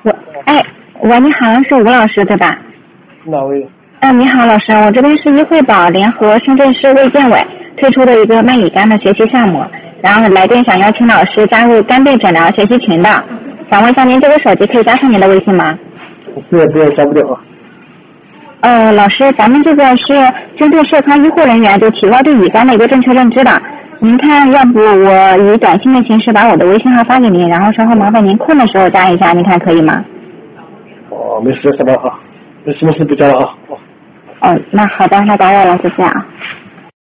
喂，你好，是吴老师对吧？ 哪位？ 你好，老师，我这边是医惠宝联合深圳市卫健委推出的一个麦乙肝的学习项目，然后来电想邀请老师加入肝病诊疗学习群的，想问一下您这个手机可以加上您的微信吗？ 不要加不了啊。 老师，咱们这个是针对社康医护人员就提高对乙肝的一个正确认知的，您看要不我以短信的形式把我的微信号发给您，然后稍后麻烦您空的时候加一下，您看可以吗？ 没事，上班啊，没事不加了啊。 那好的，那打扰了，再见啊。